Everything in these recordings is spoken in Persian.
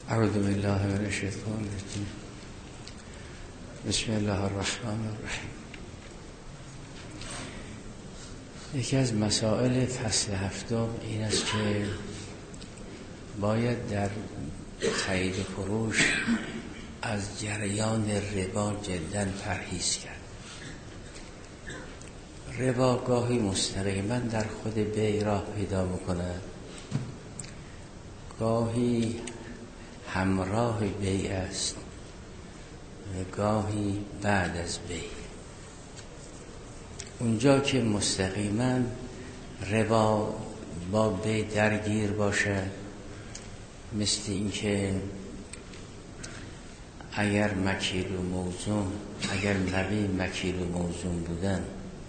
اعوذ بالله من الشیطان الرجیم. بسم الله الرحمن الرحیم. یکی از مسائل فصل هفتم این است که باید در خرید و فروش از جریان ربا جدا پرهیز کرد. ربا گاهی مستقیما در خود بیع راه پیدا می‌کند، گاهی همراه بیع است و گاهی بعد از بیع. اونجا که مستقیما ربا با بیع درگیر باشد، مثل اینکه اگر مکیل و موزون، اگر مبیع مکیل و موزون بودن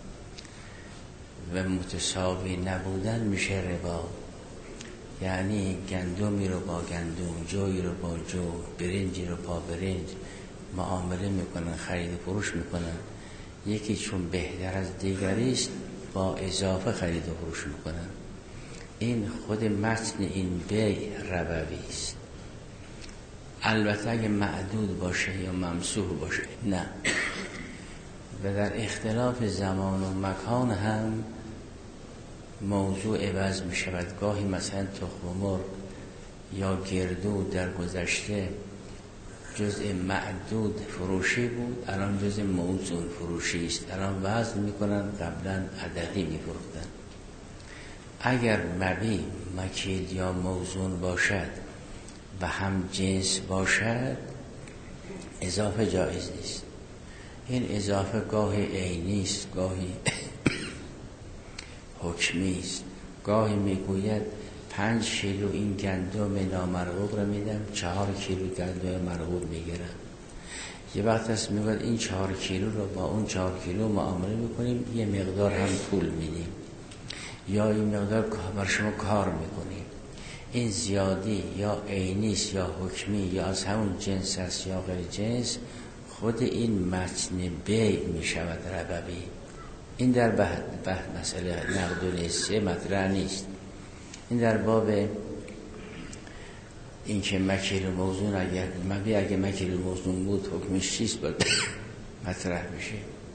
و متساوی نبودن میشه ربا. یعنی گندمی رو با گندم، جوی رو با جو، برنجی رو با برنج معامله میکنن، خرید و فروش میکنن. یکی چون بهتر از دیگری است با اضافه خرید و فروش میکنن. این خود متن این بیع ربوی است. البته اگه معدود باشه یا ممسوح باشه نه. و در اختلاف زمان و مکان هم موضوع عوض می شود. گاهی مثلا تخم مرغ یا گردو در گذشته جزء معدود فروشی بود، الان جزء موزون فروشی است. الان وزن می کنن، قبلا عددی می فروختن. اگر مبیع مکیل یا موزون باشد و هم جنس باشد اضافه جایز نیست. این اضافه گاهی عینی است، گاهی حکمی است. گاهی میگوید 5 کیلو این گندم نامرغوب رو میدم، 4 کیلو گندم مرغوب میگیرم. یه وقت هست میگوید این 4 کیلو رو با اون 4 کیلو معامله میکنیم، یه مقدار هم پول میدیم یا این مقدار بر شما کار میکنیم. این زیادی یا عینی است یا حکمی یا از همون جنس است یا غیر جنس، خود این متن بیع میشود ربوی. این در بحث مسئله نقد و نسیه مطرح نیست. این در باب این که مکیل و موزون اگه مکیل و موزون بود حکمش چیست باید مطرح میشه.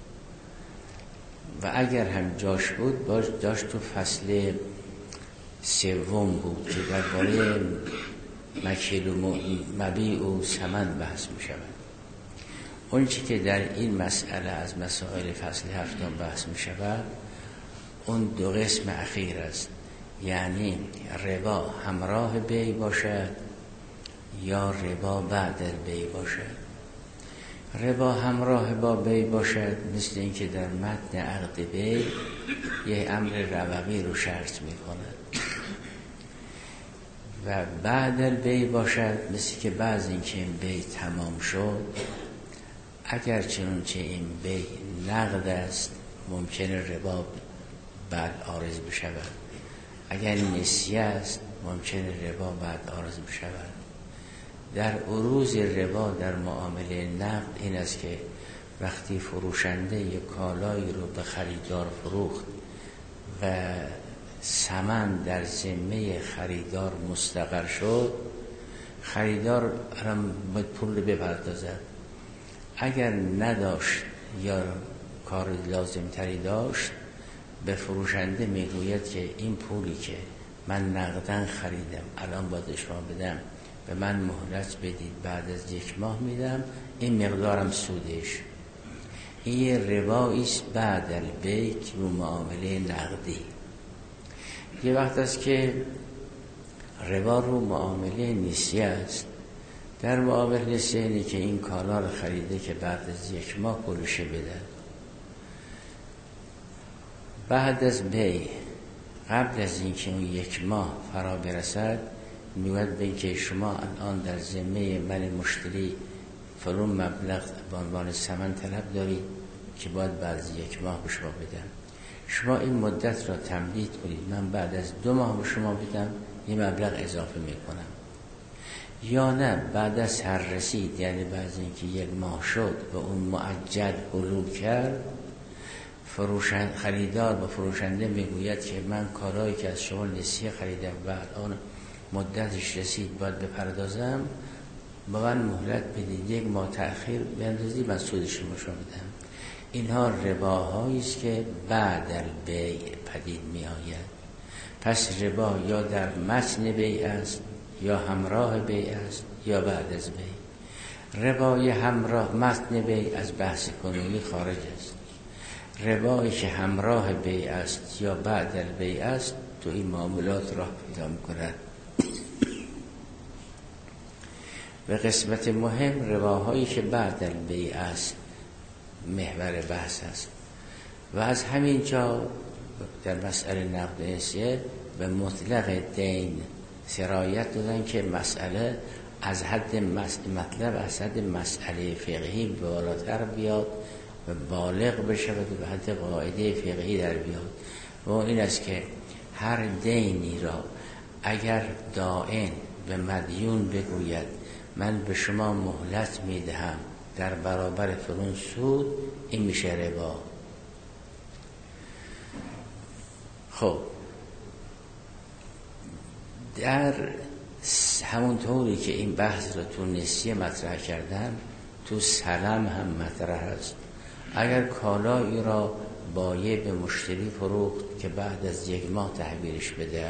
و اگر هم جاش بود داشت تو فصل سوم بود که درباره مکیل و مبیع و ثمن بحث میشود. اون چی که در این مسئله از مسائل فصل هفتم بحث می شود اون دو قسم اخیر است. یعنی ربا همراه بیع باشد یا ربا بعد از بیع باشد. ربا همراه با بیع باشد مثل اینکه در متن عقد بیع یه امر ربوی رو شرط می کند. و بعد از بیع باشد مثل که بعض اینکه این بیع تمام شد، اگر چنانچه این بیع نقد است ممکنه ربا بعد عارض بشود. اگر نسیه است ممکنه ربا بعد عارض بشود. در عروض ربا در معامله نقد این است که وقتی فروشنده یک کالایی رو به خریدار فروخت و ثمن در ذمه خریدار مستقر شد، خریدار هم باید پول بپردازد. اگر نداشت یا کار لازم تری داشت به فروشنده میگوید که این پولی که من نقدن خریدم الان باید شما بدم، به من مهلت بدید، بعد از 1 ماه میدم، این مقدارم سودش. این ربایی است بعد البیع رو معامله نقدی. یه وقت است که ربا رو معامله نسیه است. در معامله نسیه اینه که این کالا رو خریده که بعد از 1 ماه پولش بده. بعد از بیع قبل از اینکه اون 1 ماه فرا برسد میگوید به اینکه شما الان در ذمه من مشتری فلان مبلغ به عنوان ثمن طلب دارید که باید بعد از 1 ماه به شما بدم. شما این مدت را تمدید کنید، من بعد از 2 ماه به شما بدم، یه مبلغ اضافه میکنم. یا نه بعد از سر رسید، یعنی بعد از اینکه 1 ماه شد و اون معجل حلول کرد، خریدار با فروشنده میگوید که من کالایی که از شما نسیه خریدم و الان مدتش رسید باید بپردازم، با من مهلت بدید، 1 ماه تأخیر بندازید، من سودش رو شما بدم. اینها رباهایی است که بعد البیع پدید می آید. پس ربا یا در متن بیع است، یا همراه بیع است، یا بعد از بیع. ربای همراه متن بیع از بحث کنونی خارج است. ربایی که همراه بیع است یا بعد البیع است تو این معاملات راه پیدا می‌کند. و قسمت مهم رباهایی که بعد البیع است محور بحث است. و از همین جا در مسئله نقد نسیه به مطلق دین سرایت دادن که مسئله از حد مطلب از حد مسئله فقهی بالاتر بیاد و بالغ بشه و به حد قاعده فقهی در بیاد. و این است که هر دینی را اگر دائن به مدیون بگوید من به شما مهلت میدهم در برابر فلان سود، این میشه ربا. خب در همون طوری که این بحث را تو نسیه مطرح کردن، تو سلم هم مطرح است. اگر کالایی را بایع به مشتری فروخت که بعد از 1 ماه تحویلش بده،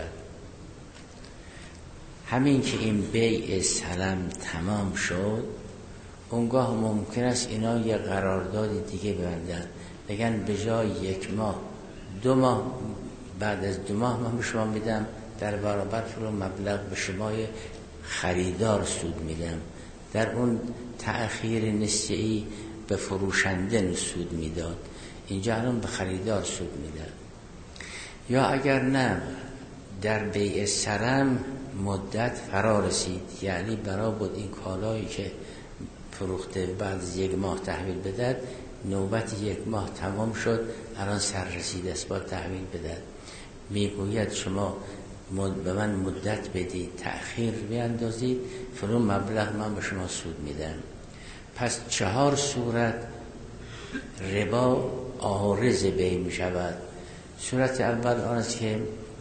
همین که این بیع سلم تمام شد، اونگاه ممکن است اینا یه قرارداد دیگه ببندن، بگن به جای 1 ماه 2 ماه، بعد از 2 ماه من به شما میدم در برابر فلان مبلغ به شما خریدار سود میدم. در اون تأخیر نسیه‌ای به فروشنده سود میداد، اینجا الان به خریدار سود میدن. یا اگر نه در بیع سلم مدت فرا رسید، یعنی برای بود این کالایی که فروخته بعد از 1 ماه تحویل بدهد، نوبت 1 ماه تمام شد، الان سر رسید است باید تحویل بدهد، میگوید شما به من مدت بدید، تأخیر بیاندازید، فلان مبلغ من به شما سود میدم. پس 4 صورت ربا عارض بیع می شود. صورت اول آن است که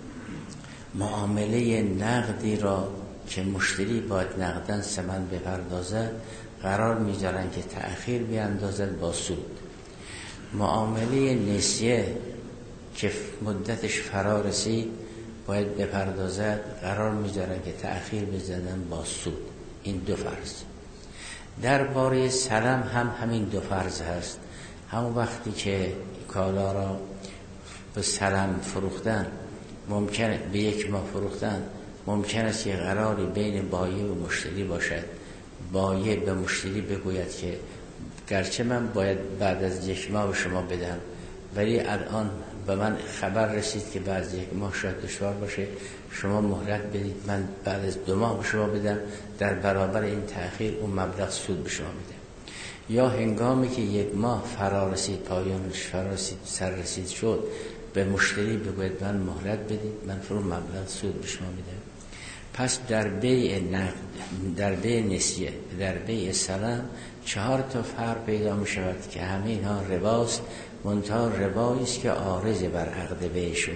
معامله نقدی را که مشتری باید نقدن ثمن بپردازد قرار میذارن که تأخیر بیاندازد با سود. معامله نسیه که مدتش فرا رسید باید بپردازد قرار میذارن که تأخیر بزنن با سود. این 2 فرض. درباره سلم هم همین 2 فرض هست. همون وقتی که کالا را به سلم فروختن، ممکنه به 1 ماه فروختن، ممکن است یه قراری بین بایع و مشتری باشد. بایع به مشتری بگوید که گرچه من باید بعد از 1 ماه به شما بدم، ولی الان به من خبر رسید که بعد از 1 ماه شاید دشوار باشه، شما مهلت بدید، من بعد از 2 ماه به شما بدم، در برابر این تأخیر اون مبلغ سود به شما میدم. یا هنگامی که 1 ماه فرا رسید، پایانش فرا رسید، سر رسید شد، به مشتری بگوید من مهلت بدید، من فرون مبلغ سود به شما میدم. پس در بیع نقد، در بیع نسیه، در بیع سلم 4 تا فرق پیدا می شود که همه اینها رباست، منتها ربایی است که عارض بر عقد بیع شد.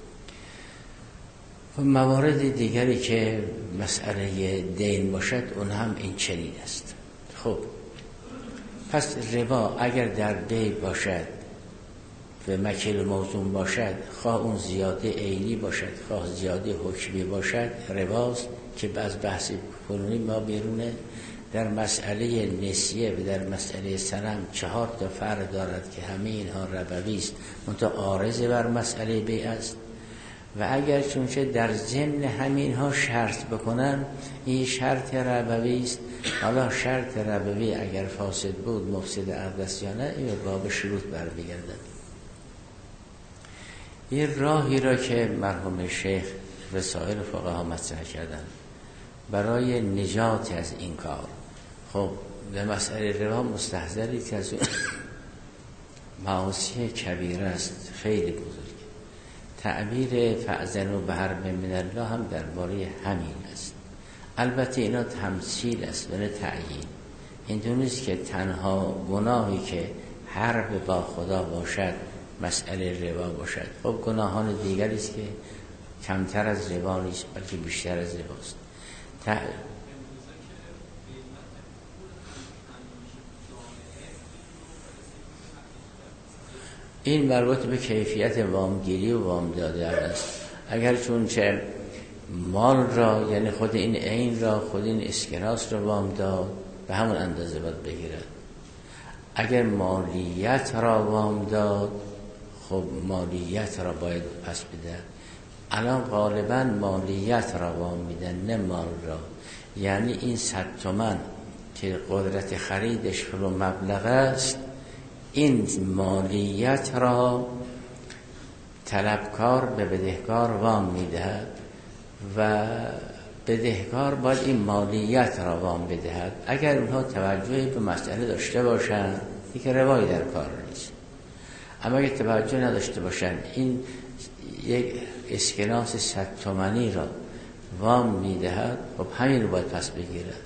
و موارد دیگری که مسئله دین باشد اون هم این چنین است. خب پس ربا اگر در بیع باشد و مکیل موزون باشد، خواه اون زیاده عینی باشد خواه زیاده حکمی باشد، رباست که از بحث کنونی ما بیرونه. در مسئله نسیه و در مسئله سلم 4 تا فرق دارد که همه اینها ربوی است، منتها عارض بر مسئله بیع است. و اگر چونچه در ضمن همینها شرط بکنن، این شرط ربوی است. حالا شرط ربوی اگر فاسد بود مفسد عقد است یا نه، این باب شروط برمیگردد. این راهی را که مرحوم شیخ و سایر فقها مطرح کردن برای نجات از این کار. خب به مسئله ربا مستحضری که از معاصی کبیره است، خیلی بزرگ. تعبیر فأذنوا بحرب من الله هم درباره همین است. البته اینا تمثیل است و نه تعیین. این دونست که تنها گناهی که حرب با خدا باشد مسئله ربا باشد. خب گناهان دیگری است که کمتر از ربا نیست بلکه بیشتر از رباست. این مربوط به کیفیت وامگیری و وام داده است. اگر چون چه مال را، یعنی خود این عین را، خود این اسکناس را وام داد، به همون اندازه باید بگیرد. اگر مالیت را وام داد، خب مالیت را باید پس بده. الان غالبا مالیت را وام میدن نه مال را. یعنی این 100 تومن که قدرت خریدش رو مبلغ است، این مالیت را طلبکار به بدهکار وام میدهد و بدهکار باید این مالیت را وام بدهد. اگر اونها توجهی به مسئله داشته باشند دیگه روایی در کار نیست. اما اگر توجه نداشته باشند، این یک اسکناس 100 تومانی را وام میدهد، خب همین رو باید پس بگیرد.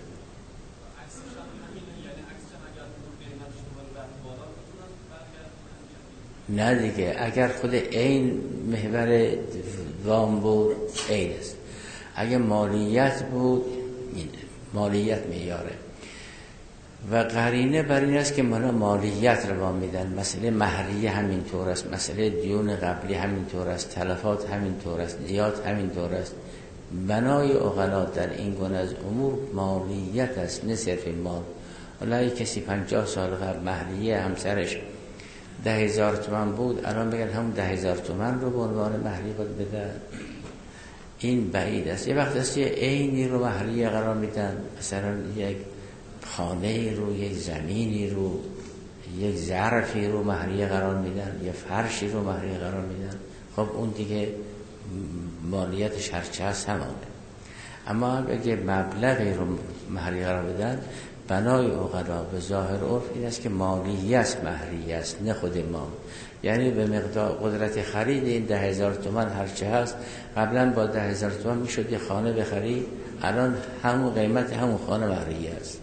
نه دیگه، اگر خود عین محور وام بود عین است. اگر مالیت بود، مالیت میاره و قرینه بر این است که مالا مالیت رو وام میدن. مسئله مهریه همین طور است، مسئله دیون قبلی همین طور است، تلفات همین طور است، دیات همین طور است. بنای عقلا در این گونه از امور مالیت است، نه صرف مال. والله کسی 50 سال قبل مهریه همسرش 10,000 تومان بود، الان بگن همون 10,000 تومان رو به عنوان مهریه باید بده. این بعید است. یه وقت است یه عینی رو مهریه قرار میدن، مثلا یک خانه رو، یک زمینی رو، یک ظرفی رو مهریه قرار میدن، یک فرشی رو مهریه قرار میدن. خب اون دیگه مالیتش هرچه هست همانه. اما اگه مبلغی رو مهریه قرار بدن، بنای عقلا به ظاهر عرف این است که مالیت مهریه است، نه خود مال. یعنی به مقدار قدرت خرید این 10,000 تومان هرچه هست، قبلا با 10,000 تومان میشد یه خانه بخرید، الان همون قیمت همون خانه مهریه است.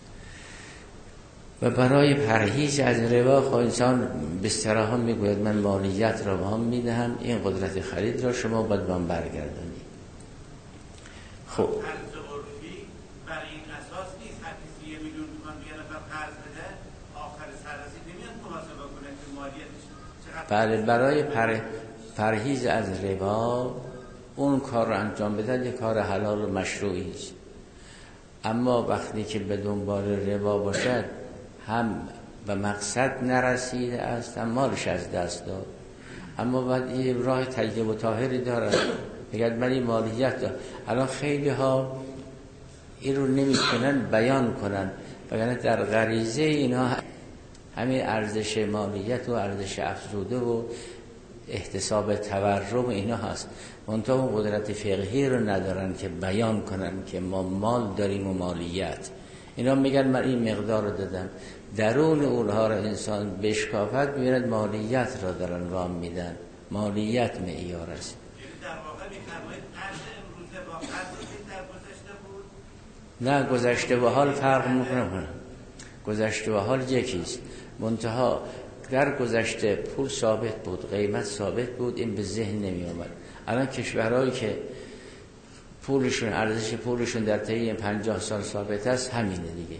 و برای پرهیز از ربا خب انسان به صراحت میگوید من مالیت را وام میدهم، این قدرت خرید را شما باید وام برگردانید. خب بله، برای پرهیز از ربا اون کار رو انجام بدن، یک کار حلال و مشروعی است. اما وقتی که به دنبال ربا باشد، هم به مقصد نرسیده است، هم مالش از دست داد. اما باید یه راه طیب و طاهری دارد، بگید من این مالیت دارم. الان خیلی ها این رو نمی‌کنن بیان کنن، وگرنه در غریزه اینها همین ارزش مالیت و ارزش افزوده و احتساب تورم اینا هست. منتها اون قدرت فقهی رو ندارن که بیان کنن که ما مال داریم و مالیت. اینا میگن من این مقدار رو دادم. درون اونها رو انسان بشکافت میبیند مالیت را دارن وام میدن. مالیت معیار است. در واقع می‌فرمایید قرض امروزه با قرضی در گذشته بود؟ نه، گذشته و حال فرق میکنه. گذشته و حال یکیست. منتها در گذشته پول ثابت بود، قیمت ثابت بود، این به ذهن نمی آمد. الان کشورهایی که پولشون، ارزش پولشون در طی 50 سال ثابت است، همینه دیگه.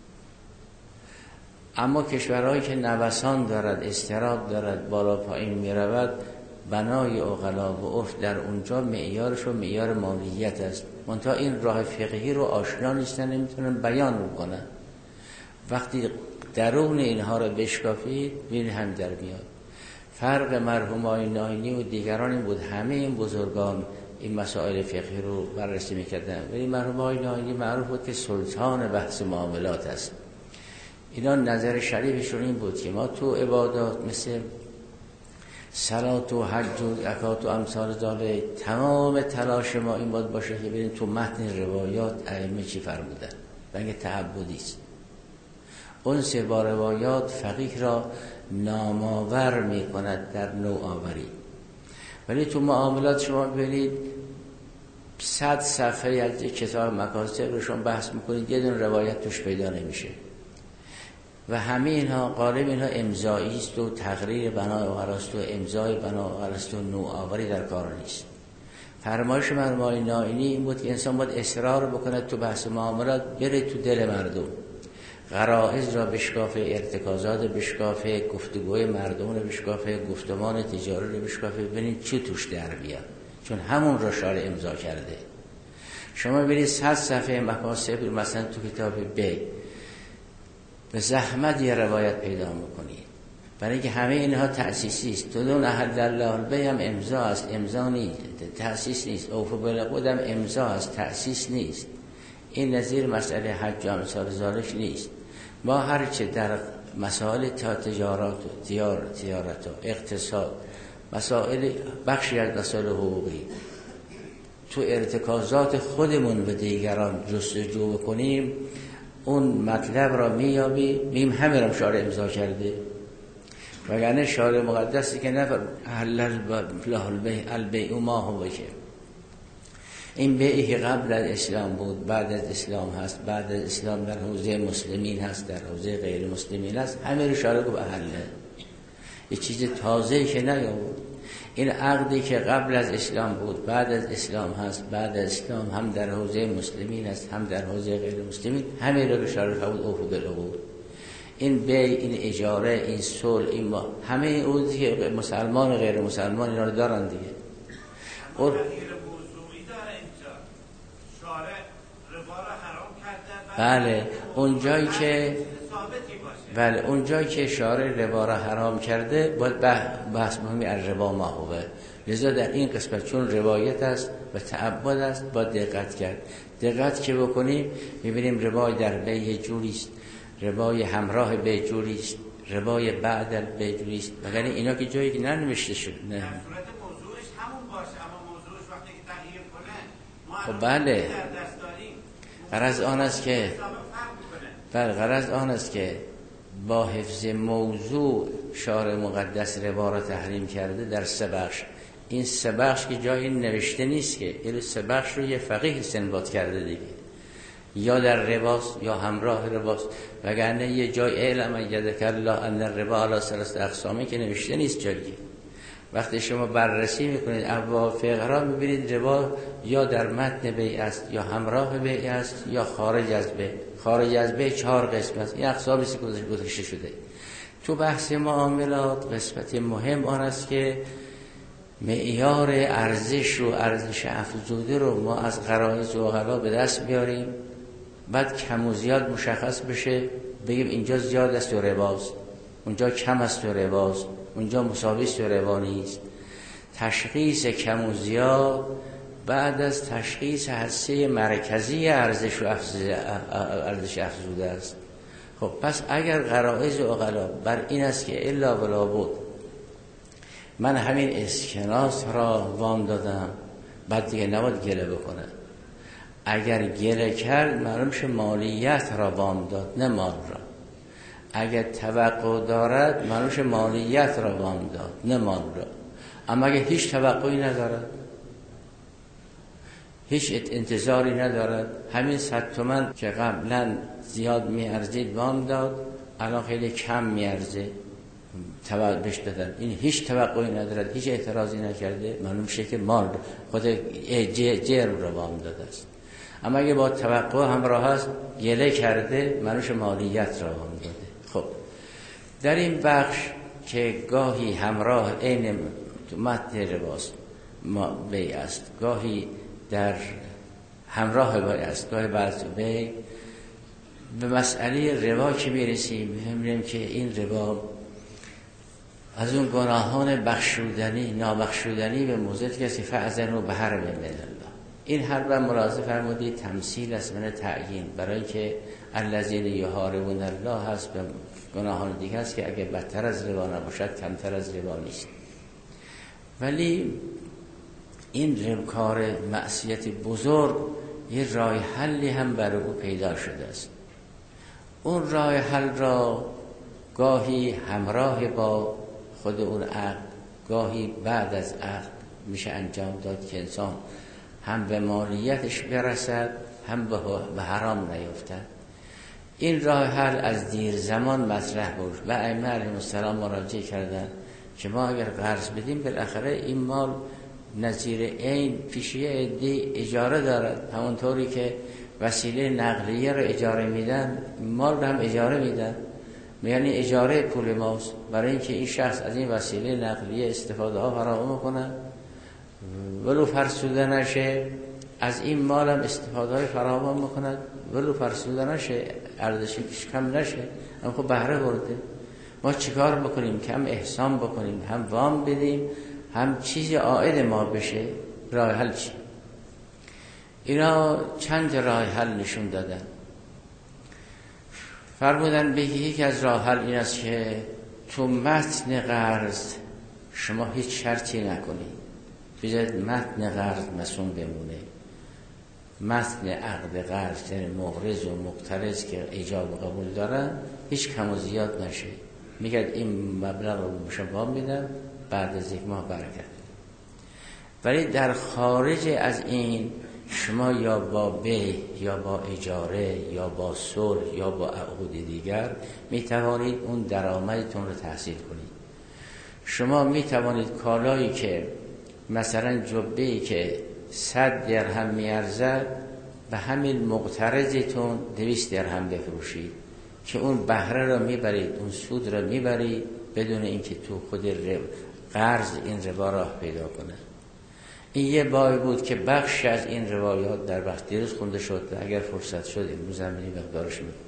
اما کشورهایی که نوسان دارد، استراب دارد، بالا پایین می رود، بنای عقلا و عرف در اونجا معیارش و معیار مالیت است. منتها این راه فقهی رو آشنا نیستن، نمیتونن بیان کنن. وقتی درون اینها رو بشکافید ببینید هم در میاد. فرق مرحوم آقای ناینی و دیگران این بود، همه این بزرگان این مسائل فقهی رو بررسی میکردن، ولی مرحوم آقای ناینی معروف بود که سلطان بحث معاملات است. اینا نظر شریفشون این بود که ما تو عبادات مثل صلات و حج و زکات و امثال ذالک تمام تلاش ما این باید باشه که ببینیم تو متن روایات ائمه چی فرمودن، بلکه تعبدی است. اون سه با روایات فقیه را نامآور می کند در نوآوری. ولی تو معاملات شما ببینید 100 صفحه از یک کتاب مکاسب رو شما بحث میکنید، یه دون روایت توش پیدا نمیشه. و همه اینها غالب اینها امضایی است و تقریر بنا و غرست و امضای بنا و غرست و نوآوری در کار نیست. فرمایش مرحوم نائینی این بود که انسان باید اصرار بکنه تو بحث معاملات، بره تو دل مردم، غرائز را بشکافه، ارتکازات بشکافه، گفتگوی مردم رو بشکافه، گفتمان تجاری رو بشکافه، ببینید چی توش در بیاد، چون همون را شارع امضا کرده. شما ببینید 100 صفحه مکاسب مثلا تو کتاب بی به زحمت یه روایت پیدا میکنید، برای اینکه همه اینها تأسیسی است. تو دون احل الله البی هم امضا است، امضا نیست، تأسیس نیست. اوفو بالعقود هم امضا است، تأسیس نیست. این نظیر مسئله حج و امثال ذالک نیست. ما هرچه در مسائل تجارت و اقتصاد، مسائل بخشی از مسائل حقوقی تو ارتکازات خودمون به دیگران جستجو بکنیم، اون مطلب را میابیم همه را شارع امضا کرده. وگرنه شارع مقدسی که نفر حلل البیع ما هو بشه، این بیعی که قبل از اسلام بود بعد از اسلام هست، بعد از اسلام در حوزه مسلمین هست، در حوزه غیر مسلمین هست، همه رو شارع گفت اهله، یه چیز تازه‌ای که نیامد. این عقدی که قبل از اسلام بود بعد از اسلام هست، بعد از اسلام هم در حوزه مسلمین هست هم در حوزه غیر مسلمین، همه رو شارع فرمود اوفوا بالعقود. این بیع، این اجاره، این صلح، این همه اون که مسلمان و غیر مسلمان اینا رو دارن دیگه. غیر موضوعی داره اینجا، شارع ربا را حرام کرده. بله اونجایی که ثابتی باشه. اونجایی که شارع ربا را حرام کرده باید بحث مهمی از ربا ما هوه. لذا در این قسمت چون روایت است و تعبد است باید دقت کرد. دقت که بکنیم می‌بینیم ربای در بیع جوریست، ربای همراه بیع جوریست، ربای بعد البیع جوریست، مگر اینا که جایی که ننوشته شد. نه در صورت موضوعش همون باشه، اما موضوعش وقتی که تغییر کنه ما خب بله در دست داریم. غرض آن است که با حفظ موضوع شارع مقدس ربا را تحریم کرده در 3 بخش. این 3 بخش که جایی نوشته نیست که، این 3 بخش رو یه فقیه استنباط کرده دیگه، یا در رباست یا همراه رباست. وگرنه یه جای اعلم یدک الله ان الربا علی 3 اقسامه که نوشته نیست جایی. وقتی شما بررسی میکنید ابواب فقه را میبینید ربا یا در متن بیع است، یا همراه بیع است، یا خارج از بیع. خارج از بیع 4 قسم است. این اقسامی که گذاشته شده. تو بحث معاملات قسمت مهم آن است که معیار ارزش و ارزش افزوده رو ما از غرایز و عقلا به دست بیاریم، بعد کم و زیاد مشخص بشه، بگیم اینجا زیاد است و رباست، اونجا کم است و رباست، اونجا مساوی است و ربا نیست. تشخیص کم و زیاد بعد از تشخیص حصه مرکزی ارزش و ارزش افزوده است. خب پس اگر غرایز و عقلا بر این است که الا ولا بود من همین اسکناس را وام دادم، بعد دیگه نباید گله بکنه. اگر گله کرد معلوم شه مالیت را وام داد نه مال را. اگر توقع دارد معلوم شه مالیت را وام داد نه مال را. اما اگر هیچ توقعی ندارد، هیچ انتظاری ندارد، همین 100 تومن که قبلا زیاد میارزید وام داد الان خیلی کم میارزه بهش دادن، این هیچ توقعی ندارد، هیچ اعتراضی نکرده، معلوم شه که مال خود جرم را وام داده است. اما اگه با توقع همراه است گله کرده معلوم شه مالیت را وام داده. خب در این بخش که گاهی همراه عین متن رباست بیع است، گاهی در همراه بیع است، گاهی بعد بیع، به مسئله ربا که میرسیم می‌بینیم که این ربا از اون گناهان بخشودنی نابخشودنی به موضع کسی فاذنوا بحرب من الله. این حرب ملاحظه فرمودید تمثیل است من تعیین، برای که الذین یحاربون الله هست به گناهان دیگه است که اگه بدتر از ربا نباشد کمتر از ربا نیست. ولی این کار معصیت بزرگ یه راه حلی هم برای او پیدا شده است. اون راه حل را گاهی همراه با خود اون عقد، گاهی بعد از عقد میشه انجام داد که انسان هم به مالیتش برسد هم به حرام نیفتد. این راه حل از دیر زمان مطرح بود و ائمه علیهم السلام مراجعه کردن که ما اگر قرض بدیم بالاخره این مال نظیر عین پیش یه عده اجاره دارد. همونطوری که وسیله نقلیه رو اجاره میدن، مال رو هم اجاره میدن، یعنی اجاره پول ماست برای اینکه این شخص از این وسیله نقلیه استفاده ها فراهم کنه، ولو فرسوده نشه، از این مال هم استفاده های فراهم میکند، ولو فرسوده نشه، ارزشش کم نشه، اما خب بهره برده. ما چیکار بکنیم؟ که هم احسان بکنیم، هم وام بدیم، هم چیزی عائد ما بشه. راه حل چی؟ اینا چند راه حل نشون دادن. فرمودن به یکی از راه حل این است که تو متن قرض شما هیچ شرطی نکنید، بذارید متن قرض مسون بمونه. متن عقد قرض یعنی مقرض و مقترض که ایجاب و قبول دارن هیچ کم و زیاد نشه. میگه این مبلغ رو به شما میدم، بعد از یک ماه برگرد. ولی در خارج از این شما یا با بیع یا با اجاره یا با صلح یا با عقود دیگر میتوانید اون درآمدتون رو تحصیل کنید. شما میتوانید کالایی که مثلا جبه‌ای که 100 درهم میارزد به همین مقترضتون 200 درهم بفروشید که اون بهره رو میبرید، اون سود رو میبرید بدون اینکه تو خود قرض این ربا راه پیدا کنه. این یه باری بود که بخش از این روایات در وقت دیروز خونده شد، اگر فرصت شد امروز هم این مقدارش میگم.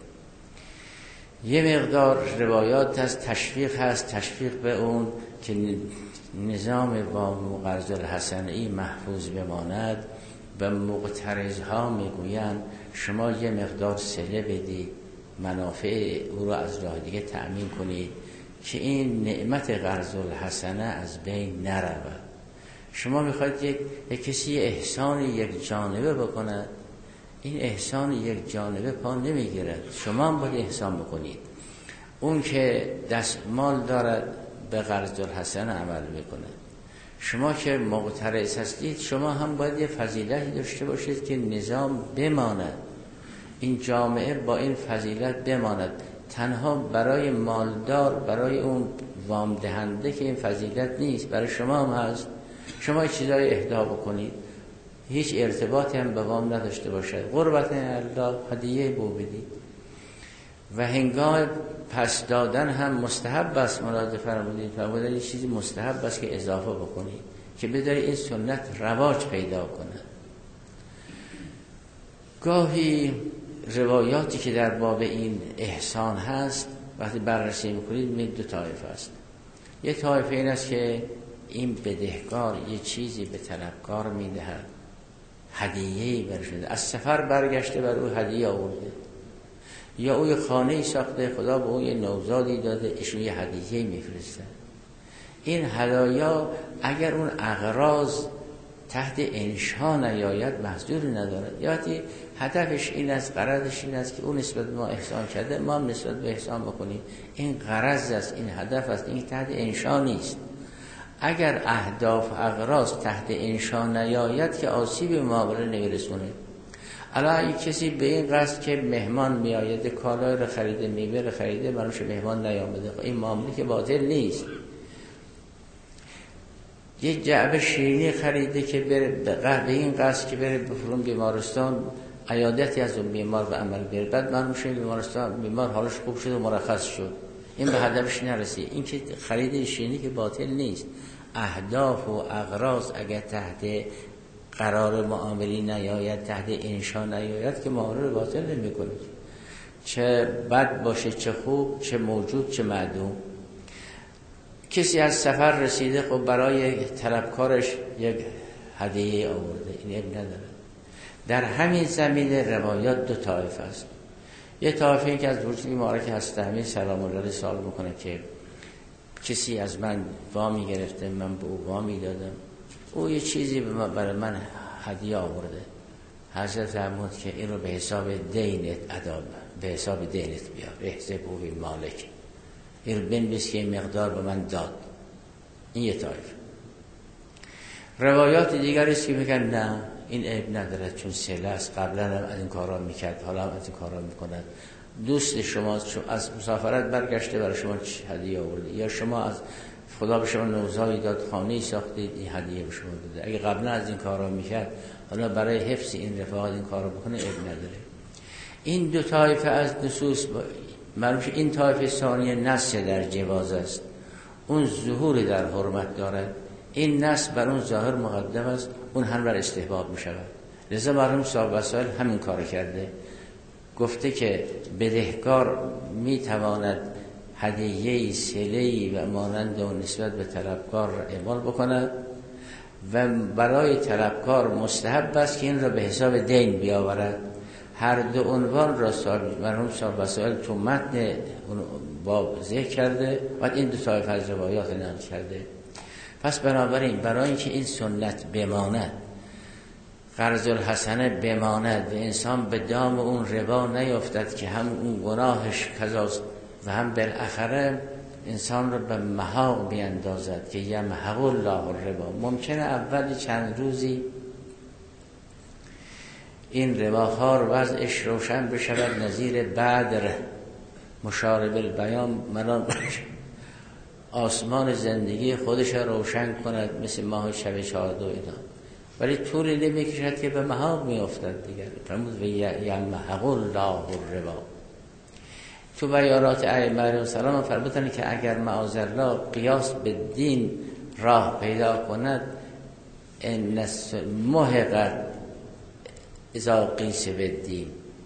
یه مقدار روایات هست، تشویق هست، تشویق به اون که نظام وام و قرض الحسنه‌ای محفوظ بماند. و مقترض ها میگویند شما یه مقدار صله بدید، منافع او رو از راه دیگه تأمین کنید که این نعمت قرض الحسنه از بین نرود. شما میخواید یک کسی احسان یک جانبه بکنه، این احسان یک جانبه پا نمیگیرد، شما هم باید احسان بکنید. اون که دستمال دارد به قرض الحسنه عمل میکنه، شما که مقترض هستید شما هم باید یه فضیلتی داشته باشید که نظام بماند، این جامعه با این فضیلت بماند. تنها برای مالدار، برای اون وام دهنده که این فضیلت نیست، برای شما هم هست. شما چیزای اهدا بکنید، هیچ ارتباطی هم به وام نداشته باشد، قربت الله هدیه بو بدید. و هنگام پس دادن هم مستحب است. ملاحظه فرمودید فرمودن یه چیزی مستحب است که اضافه بکنید که بداری این سنت رواج پیدا کنه. گاهی روایاتی که در باب این احسان هست وقتی بررسی میکنید می‌بینید دو طایفه است. یه طایفه این است که این بدهکار یه چیزی به طلبکار میدهد، هدیه‌ای برشده، از سفر برگشته بر او هدیه آورده، یا او خانه‌ای ساخته خدا به او یه نوزادی داده ایشون یه هدیه میفرسته. این هدایا اگر اون اغراض تحت انشا نیاید محضوری ندارد. یعنی هدفش این است، غرضش این است که اون نسبت به ما احسان کرده، ما هم نسبت به احسان بکنیم. این غرض است، این هدف است، این تحت انشا نیست. اگر اهداف اغراض تحت انشا نیاید که آسیب معامله نمیرسونه. الان کسی به این قصد که مهمان میآید کالای رو خریده، میوه رو خریده، برایش مهمان نیامده، این معامله که باطل نیست. یک جعبه شیرینی خریده که بره به این قصد که بره بفرون بیمارستان، عیادتی از اون بیمار به عمل بیاره، بعد معلومه بیمارستان بیمار حالش خوب شد و مرخص شد، این به هدفش نرسید. این که خرید شیرینی که باطل نیست. اهداف و اغراض اگر تحت قرار معاملی نیاید، تحت انشا نیاید که معامله رو باطل نمی‌کنه، چه بد باشه چه خوب، چه موجود چه معدوم. کسی از سفر رسیده، خب برای طلبکارش یک هدیه آورده، این عیب نداره. در همین زمینه روایات دو طایفه است. یه طایفه این که از وجود مبارک هستمی سلام الله علیه سوال میکنه که کسی از من وامی گرفته، من به او وامی دادم، او یه چیزی برای من هدیه آورده. حضرت فرمود که این رو به حساب دینت ادا، به حساب دینت بیار، احسب او بی مالک، این رو بنویس که این مقدار به من داد. این یه طایفه. روایات دیگری است که میگن نه این عیب نداره چون صله است، قبلا هم از این کارا میکرد، حالا هم از این کارا میکند. دوست شما از مسافرت برگشته برای شما هدیه آورده، یا شما از خدا به شما نوزایی داد، خانه‌ای ساختید، این هدیه به شما داده. اگه قبلا از این کارا میکرد، حالا برای حفظ این رفاقت این کارو بکنه، عیب نداره. این دو طایفه از نصوص معلوم شد. این طایفه ثانیه نص در جواز است، اون ظهور در حرمت دارد. این نص بر اون ظاهر مقدم است، اون هم بر استحباب می شود. لذا مرحوم صاحب وسائل همین کار کرده، گفته که بدهکار می تواند هدیه‌ای، صله‌ای و مانند و نسبت به طلبکار را اعمال بکند و برای طلبکار مستحب است که این را به حساب دین بیاورد. هر دو عنوان را مرحوم صاحب وسائل تو متن باب ذکر کرده و این دو طایفه از روایات نقل کرده. پس بنابراین برای اینکه این سنت بماند، قرض الحسنه بماند و انسان به دام اون ربا نیفتد که هم اون گناهش کذاست و هم بالاخره انسان رو به محاق بیندازد که یمحق الله الربا. ممکنه اولی چند روزی این رباخوار وضعش روشن بشود، نظیر بدر مشارب البیان ملان آسمان زندگی خودش روشن کند مثل ماه شب چهارده اینا، ولی طولی نمیکشد که به محاق میافتد دیگر. فرمود و یمحق الله الربا. تو بیانات ائمه علیهم السلام فرمودن که اگر معاذالله قیاس به دین راه پیدا کند، ان محق اذا قیس به دین،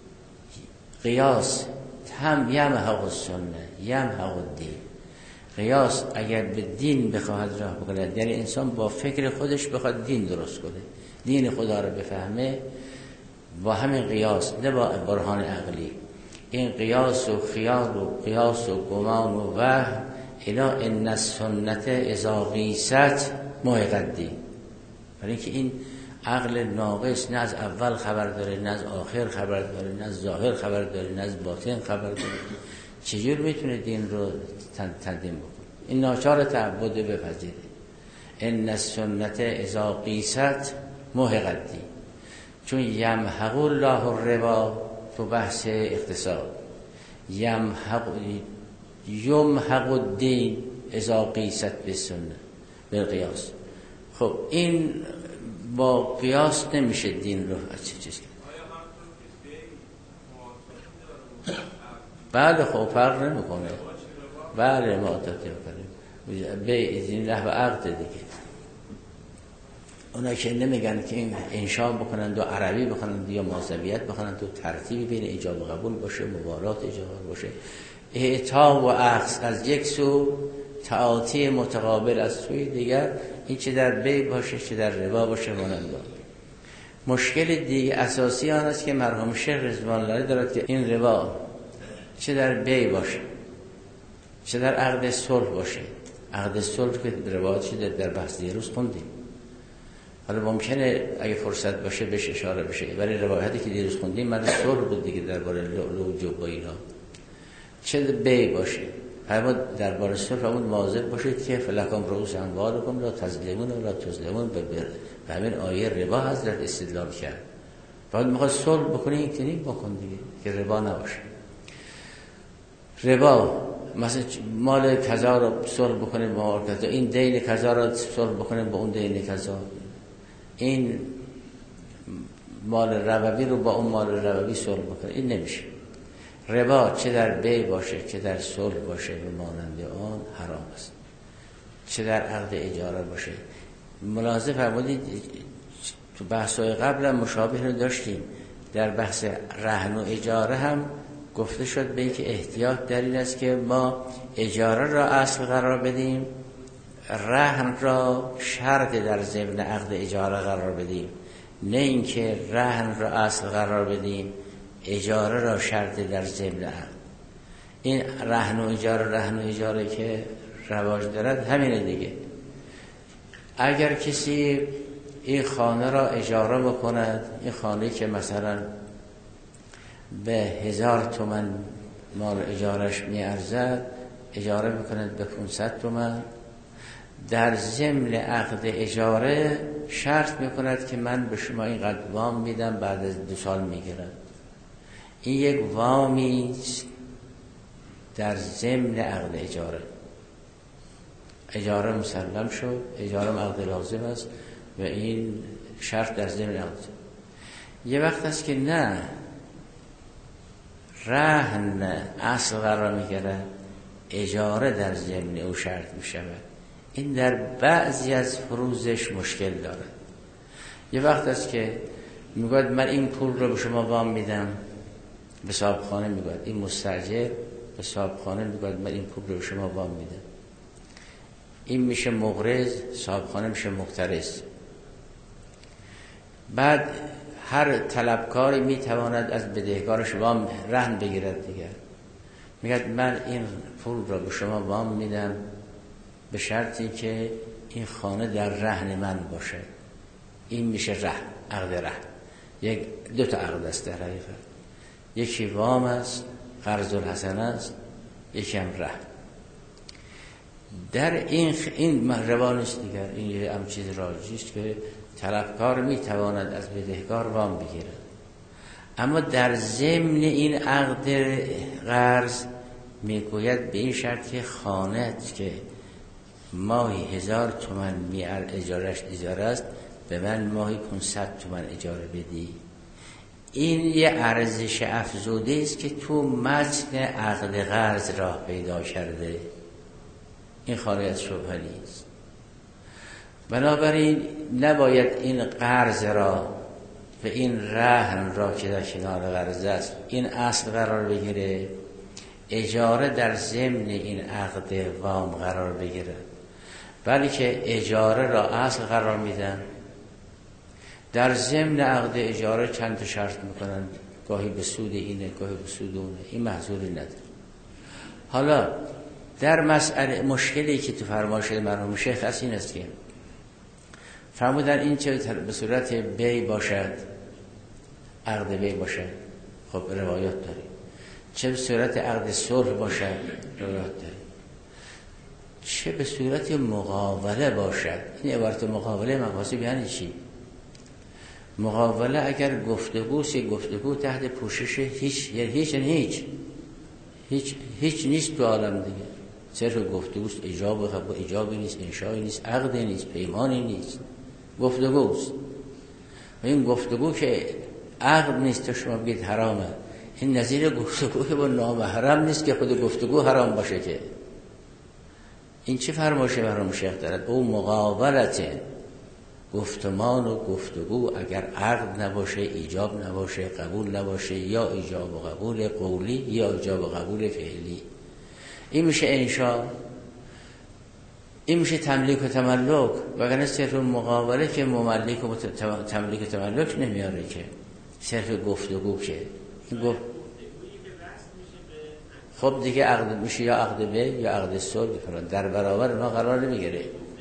قیاس هم یمحق السنه یمحق الدین. قیاس اگر به دین بخواهد راه بکند، یعنی انسان با فکر خودش بخواد دین درست کنه، دین خدا رو بفهمه، با همین قیاس نه با برهان عقلی، این قیاس و خیال و قیاس و گمان و وهم اینا ان السنت اذا قیست محق الدین. برای اینکه این عقل ناقص نه از اول خبر داره، نه از آخر خبر داره، نه از ظاهر خبر داره، نه از باطن خبر داره، چجور میتونه دین رو تنظیم بکنه؟ این ناچار تعبد بپذیره. ان السنت اذا قیست محق الدین. چون یمحق الله الربا تو بحث اقتصاد، یمحق الدین اذا قیست بالسنه بالقیاس. خب این با قیاس نمیشه دین رو از چه چیز کنه. بله خب فرق نمیکنه. بله ما به این نحو عقد دیگه. اونا که نمیگن که این انشاء بکنند و عربی بخونند یا مازویت بخونند و ترتیبی بین ایجاب و قبول باشه، موالات ایجاب باشه، اعطا و اخذ از یک سو، تعاطی متقابل از سوی دیگر، این چه در بی باشه چه در ربا باشه مانند. مشکل دیگه اساسی آن است که مرحوم شیخ رضوان الله دارد که این ربا چه در بی باشه چه در عقد صلح باشه. عقد صلح که روایت شده در بحث دیروز خوندیم، حالا ممکنه اگه فرصت باشه بهش اشاره بشه، ولی روایتی که دیروز خوندیم من صلح بود دیگه درباره لؤلؤ و جبه اینا. چه بی باشه، اما درباره صلح همون مواظب باشید که فلکم رؤوس اموالکم لا تظلمون و لا تظلمون. به همین آیه ربا حضرت استدلال کرد. بعد میخواد صلح بکنی این کنی بکن دیگه که ربا نباشه. ربا مثلا مال کذا رو صلح بکنه با مال کذا، این دین کذا رو صلح بکنه با اون دین کذا، این مال ربوی رو با اون مال ربوی صلح بکنه، این نمیشه. ربا چه در بی باشه چه در صلح باشه به مانند آن حرام است، چه در عقد اجاره باشه. ملاحظه فرمودید تو بحث‌های قبل هم مشابه رو داشتیم، در بحث رهن و اجاره هم گفته شد به اینکه احتیاط در این است که ما اجاره را اصل قرار بدیم، رهن را شرط در ضمن عقد اجاره قرار بدیم، نه اینکه رهن را اصل قرار بدیم اجاره را شرط در ضمن عقد. این رهن و اجاره که رواج دارد همینه دیگه. اگر کسی این خانه را اجاره بکند، این خانه که مثلا به 1000 تومان مال اجارش میارزد، اجاره میکند به 500 تومان، در ضمن عقد اجاره شرط میکند که من به شما اینقدر وام میدم بعد از 2 سال میگیرم. این یک وامی در ضمن عقد اجاره. اجاره مسلم شد، اجاره عقد لازم است و این شرط در ضمن عقد. یه وقت است که نه، رهن اصل قرار میگیره، اجاره در ضمن او شرط میشه. این در بعضی از فروزش مشکل داره. یه وقت است که میگوید من این پول رو به شما وام میدم، به صاحبخانه میگوید، این مستاجر به صاحبخانه میگوید من این پول رو به شما وام میدم. این میشه مقرض، صاحبخانه میشه مقترض. بعد هر طلبکاری میتواند از بدهکارش وام رهن بگیرد دیگر. میگه من این پول را به شما وام میدم به شرطی که این خانه در رهن من باشه. این میشه رهن، عقد رهن. دو تا عقد است در حقیقت، یکی وام است، قرض الحسنه است، یکی هم رهن. در این روا نیست دیگر. این هم چیز راجعی است که طلبکار میتواند از بدهکار وام بگیرد، اما در ضمن این عقد قرض میگوید به این شرط که خانه‌ات که ماهی 1000 تومان اجارش است، به من ماهی 500 تومان اجاره بدی. این یه ارزش افزوده است که تو متن عقد قرض راه پیدا کرده. این خارج از شبهه نیست. بنابراین نباید این قرض را و این رهن را که در کنار قرض است این اصل قرار بگیره، اجاره در ضمن این عقد وام قرار بگیره، بلکه اجاره را اصل قرار میدن، در ضمن عقد اجاره چند تا شرط میکنن، گاهی به سود اینه، گاهی به سود اونه. این محظوری نداره. حالا در مسئله مشکلی که تو فرمایش مرحوم شیخ هست این است که فرمودن این چه به صورت بی باشد، عقد بی باشد، خب روایات داریم. چه به صورت عقد صلح باشد، روایات داریم. چه به صورت مقاوله باشد. این عبارت مقاوله مقاصد یعنی چی؟ مقاوله اگر گفتگوست، گفتگو تحت پوشش هیچ نیست تو عالم دیگه. صرف گفتگوست، ایجاب و قبول، ایجابی نیست، انشایی نیست، عقدی نیست، پیمانی نیست، گفتگوست. و این گفتگو که عقد نیست تو شما بگید حرامه، این نظیر گفتگو که با نامحرم نیست که خود گفتگو حرام باشه. که این چه فرمایشه مرحوم شیخ دارد؟ او مقاولته، گفتمان و گفتگو اگر عقد نباشه، ایجاب نباشه، قبول نباشه، یا ایجاب و قبول قولی یا ایجاب و قبول فعلی، این میشه انشا، این میشه تملیک و تملک. وگرنه صرف مقابله که مملک و تملیک و تملک نمیاره، که صرف گفتگو که این گفت خب دیگه عقد میشه یا عقد به یا عقد صلح، در برابر ما قرار نمیگیره.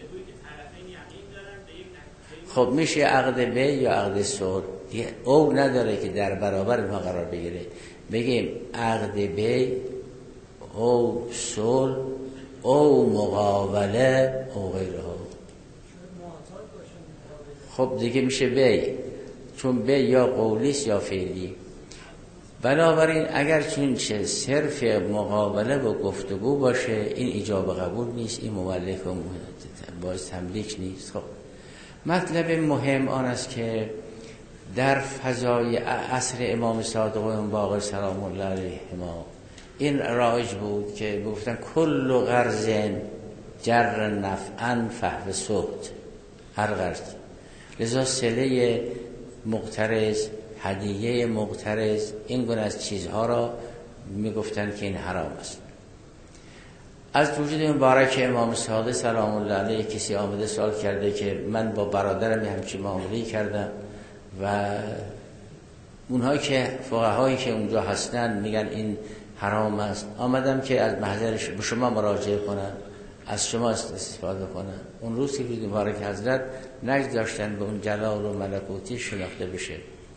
خب میشه عقد به یا عقد صلح، او نداره که در برابر ما قرار بگیره. بگیم عقد به او صلح او مقابله او غیره. خب دیگه میشه بی، چون بی یا قولیست یا فعلی. بنابراین اگر چون چه صرف مقابله و گفتگو باشه، این ایجاب و قبول نیست، این مملک و باز تملیک نیست. خب مطلب مهم آن است که در فضای عصر امام صادق و امام باقر سلام الله علیهما این رایج بود که گفتن کل قرض جر نفعا فهو سهت، هر قرض. لذا صله مقترض، هدیه مقترض، این گونه از چیزها را میگفتن که این حرام است. از وجود مبارک امام صادق سلام الله علیه کسی آمده سوال کرده که من با برادرم همچین معامله‌ای کردم و اونهایی که فقهایی که اونجا هستن میگن این حرام است، آمدم که از محضرش به شما مراجعه کنم، از شما استفاده کنم. اون روز که وجود مبارک حضرت نگذاشتن به اون جلال و ملکوتی شناخته بشه.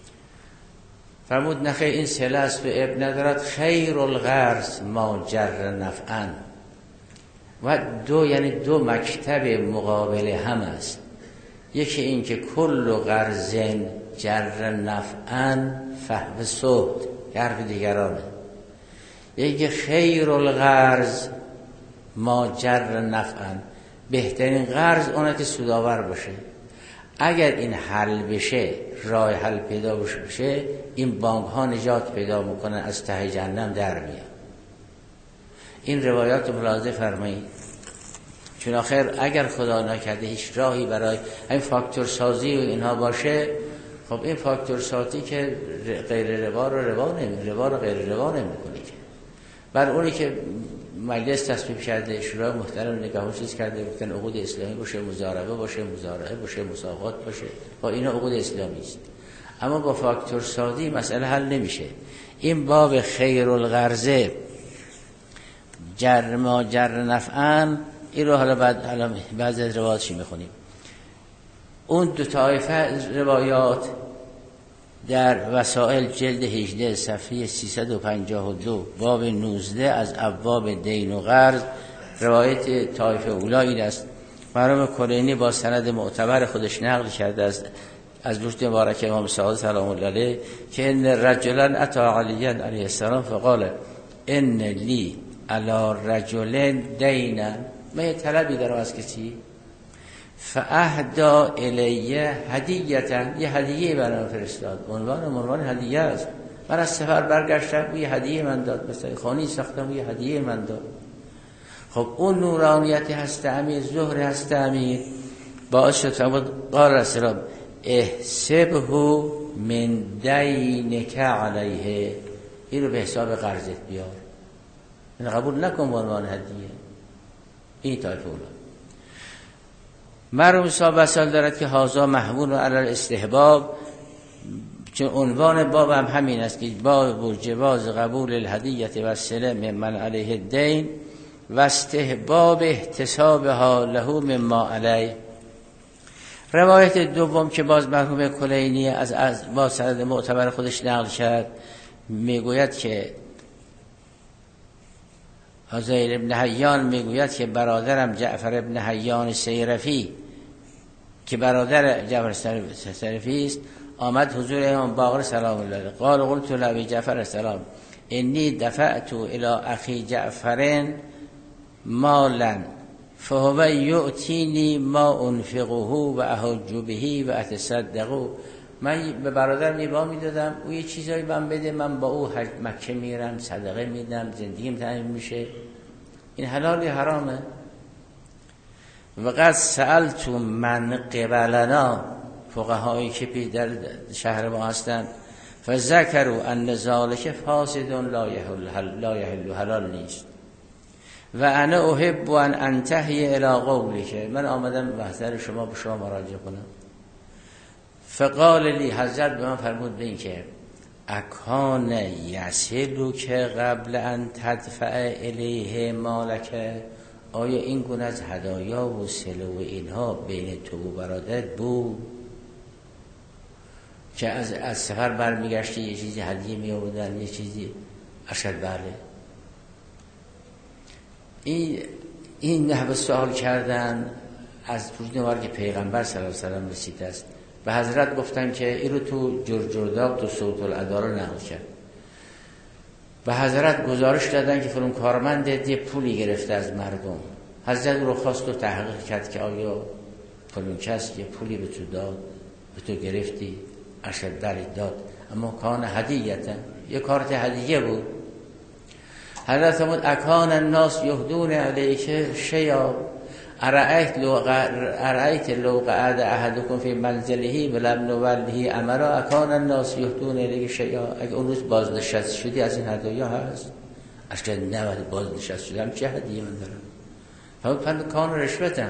فرمود نخیر این صله است و اب ندارد، خیر القرض ما جر نفعا. و یعنی دو مکتب مقابل هم است. یکی این که کل قرض جر نفعا فهو سهت، حرف دیگرانه. یکی خیر القرض ما جر نفعا، بهترین قرض اونه که سودآور باشه. اگر این حل بشه، راه حل پیدا بشه، این بانک ها نجات پیدا میکنن، از ته جهنم در میاد. این روایات رو ملاحظه فرمایید، چون آخر اگر خدا نکرده هیچ راهی برای این فاکتور سازی و اینها باشه، خب این فاکتور سازی که غیر ربا رو ربا رو غیر ربا نمیکنه که. بر اونی که مجلس تصویب کرده، شورای محترم نگاه چیز کرده، گفتن عقود اسلامی باشه، مضاربه باشه، مزارعه باشه، مساقات باشه، با اینا عقود اسلامی است. اما با فاکتور سازی مسئله حل نمیشه. این باب خیر الغرضه جر ما جر نفعن، این رو حالا بعد از روایاتش میخونیم. اون دو طایفه روایات در وسائل جلد 18 صفحه 352 باب 19 از ابواب دین و قرض، روایت طایفه اولایی است. مرحوم کلینی با سند معتبر خودش نقل کرده از روش مبارک امام صادق سلام الله علیه که ان رجلا اتى علی علیه السلام فقال ان لی علی رجل دینا، من یه طلبی دارم از کسی، فاهدا الیه هدیه، یه هدیه برام فرستاد، عنوان هدیه است. من از سفر برگشتم، یه هدیه من داد، مثلا خانی ساختم، یه هدیه من داد. خب اون نورانیت هست امیر، ظهر هست امیر، باعث شد قال رسول الله احسبه من دینک علیه، این رو به حساب قرضت بیار، این قبول نکن به عنوان هدیه. این طایفه اولا. مرحوم صاحب وصل دارد که هازا محمول علی الاستحباب، چون عنوان باب هم همین است که باب جواز قبول الهدیه و السلام من علیه الدین و استحباب احتسابها له مما علیه. روایت دوم که باز مرحوم کلینی از با سند معتبر خودش نقل کرد، میگوید که عزیر ابن حیان میگوید که برادرم جعفر ابن حیان سیرفی که برادر جعفر سیرفی است، آمد حضور امام باقر سلام الله علیه، قال قلت لابی جعفر السلام انی دفعت الى اخی جعفر مالا فهو یؤتینی ما انفقه و احج به و اتصدق. من به برادرم یه وام میدادم، او یه چیزایی من بده، من با او حج مکه میرم، صدقه میدم، زندگیم تامین میشه. این حلال یا حرامه؟ و قد سألت من قبلنا، فقهایی که در شهر ما هستند، فذکروا ان ذلک فاسد لا یحل، حلال نیست. و انا احب ان انتهی الی قولک، من آمدم محضر شما به شما مراجعه کنم. فقال لی، حضرت به من فرمود به این که اکان یسلو که قبل ان تدفع الیه مالک، آیا این گونه از هدایا و سلو و اینها بین تو و برادرت بود که از سفر برمیگشتی یه چیزی هدیه می آوردن، یه چیزی اشد؟ بله. این نحوه سوال کردن از روز مبارک پیغمبر صلی الله علیه و سلم رسیده است. به حضرت گفتن که این رو تو جرجرداب تو صوت الاداره نقل کرد. به حضرت گزارش دادن که فلان کارمند یه پولی گرفته از مردم. حضرت رو خواست و تحقیق کرد که آیا فلان کس یه پولی به تو داد، به تو گرفتی؟ اشد دلی داد، اما کان هدیه‌تا، یه کارت هدیه بود. حضرت فرمود اکان الناس یهدون علیک شیئا ارأیت لو قعد احدکم فی منزله ولم نوله امرا اکان الناس یهدون علیک شیئا. اگه اون روز بازنشست شدی از این هدایا هست؟ اصلا نباید بازنشست شدم، چه هدیه من دارم؟ فرمود کان رشوتم.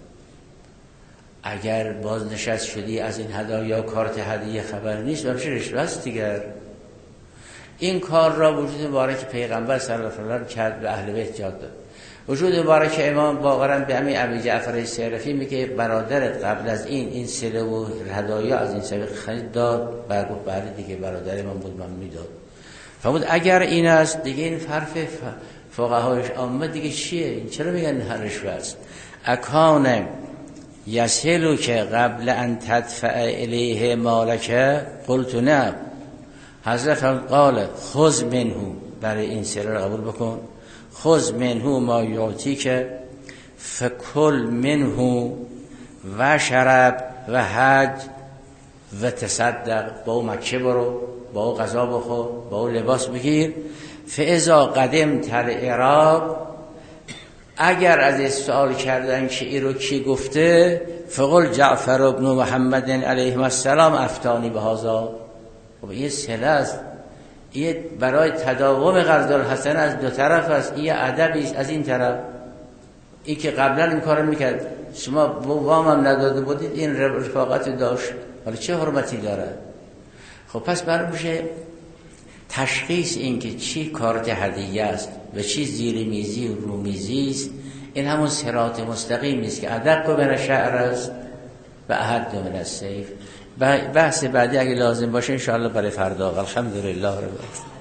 اگر بازنشست شدی از این هدایا، کارت هدیه خبر نیست، بمیشه رشوت دیگر. این کار را وجود مبارک پیغمبر صلی الله علیه و سلم کرد، به اهل بیت جاد داد. وجود مبارک امام باقرم به همین ابی جعفر سیرفی میگه برادرت قبل از این سله و هدایا از این سبیل خرید داد؟ برگفت بله دیگه، برادر من بود، من میداد. فرمود اگر این است دیگه، این حرف فقهایش عامه دیگه چیه؟ این چرا میگن رشوه است؟ اکان یسلو که قبل ان تدفع الیه مالک قلت نه. حضرت قال خذ منه، برای این سره را قبول بکن، خذ منه ما یعطیک فکل منه و شرب و حج و تصدق، با او مکه برو، با او غذا بخور، با او لباس بگیر. فاذا قدمت العراق، اگر از سوال کردن که این رو کی گفته، فقل جعفر بن محمد علیه السلام افتانی بهذا. خب این سله است، این برای تداوم قرض الحسن از دو طرف است، این ادبی است از این طرف. این که قبلا این کارو میکرد، شما وام هم نداده بودید، این رفاقت داشت، حالا چه حرمتی داره؟ خب پس برای میشه تشخیص این که چی کارت هدیه است و چی زیر میزی و رومیزی است، این همون صراط مستقیم نیست که ادق من شعر است و احد من السیف. بحث بعدی اگه لازم باشه ان شاء الله برای فردا. الحمدلله رب العالمین.